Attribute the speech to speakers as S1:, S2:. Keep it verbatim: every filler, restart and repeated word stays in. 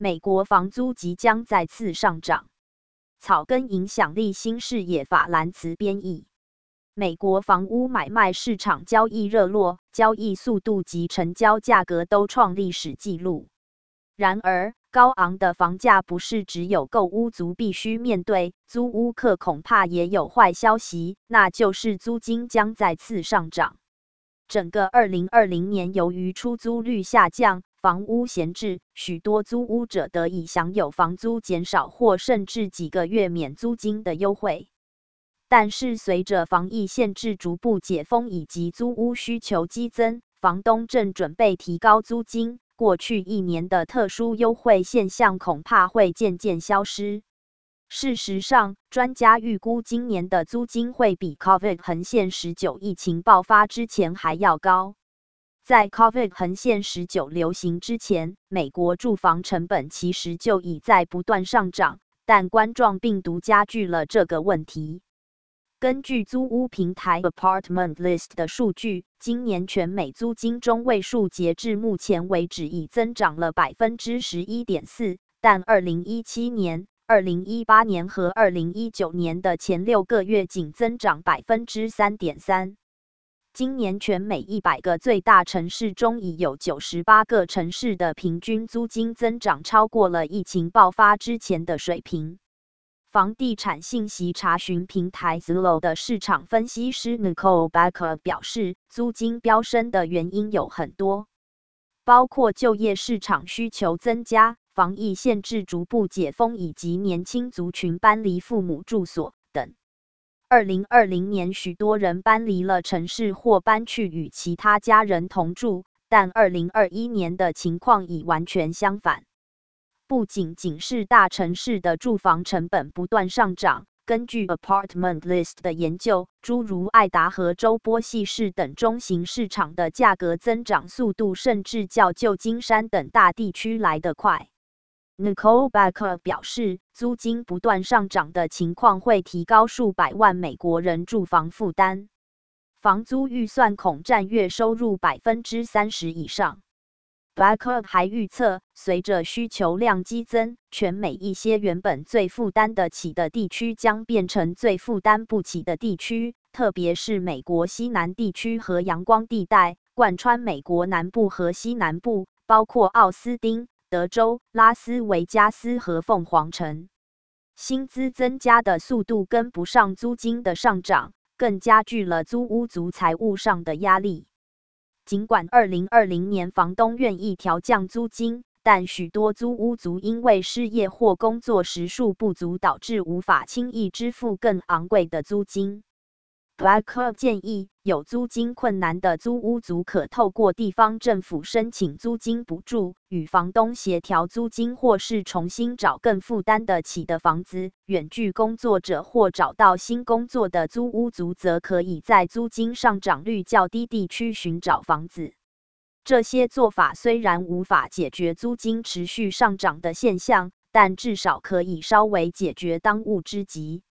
S1: 美国房租即将再次上涨。草根影响力新视野法兰茨编译。美国房屋买卖市场交易热络，交易速度及成交价格都创历史纪录。然而，高昂的房价不是只有购屋族必须面对，租屋客恐怕也有坏消息，那就是租金将再次上涨。整个二零二零年，由于出租率下降，房屋闲置，许多租屋者得以享有房租减少或甚至几个月免租金的优惠。但是，随着防疫限制逐步解封以及租屋需求激增，房东正准备提高租金。过去一年的特殊优惠现象恐怕会渐渐消失。事实上，专家预估今年的租金会比 COVID 横线十九疫情爆发之前还要高。在 COVID 横线十九流行之前，美国住房成本其实就已在不断上涨，但冠状病毒加剧了这个问题。根据租屋平台 Apartment List 的数据，今年全美租金中位数截至目前为止已增长了 百分之十一点四， 但二零一七年、二零一八年和二零一九年的前六个月仅增长 百分之三点三。今年全美一百个最大城市中，已有九十八个城市的平均租金增长超过了疫情爆发之前的水平。房地产信息查询平台 Zillow 的市场分析师 Nicole Baker 表示，租金飙升的原因有很多，包括就业市场需求增加、防疫限制逐步解封以及年轻族群搬离父母住所等。二零二零年，许多人搬离了城市或搬去与其他家人同住，但二零二一年的情况已完全相反。不仅仅是大城市的住房成本不断上涨，根据 Apartment List 的研究，诸如爱达荷州波西市等中型市场的价格增长速度甚至较旧金山等大地区来得快。Nicole Baker 表示，租金不断上涨的情况会提高数百万美国人住房负担，房租预算恐占月收入 百分之三十 以上。Baker 还预测，随着需求量激增，全美一些原本最负担得起的地区将变成最负担不起的地区，特别是美国西南地区和阳光地带，贯穿美国南部和西南部，包括奥斯汀、德州、拉斯维加斯和凤凰城。薪资增加的速度跟不上租金的上涨，更加剧了租屋族财务上的压力。尽管二零二零年房东愿意调降租金，但许多租屋族因为失业或工作时数不足，导致无法轻易支付更昂贵的租金。Baker 建议，有租金困难的租屋族可透过地方政府申请租金补助，与房东协调租金，或是重新找更负担得起的房子。远距工作者或找到新工作的租屋族则可以在租金上涨率较低地区寻找房子。这些做法虽然无法解决租金持续上涨的现象，但至少可以稍微解决当务之急。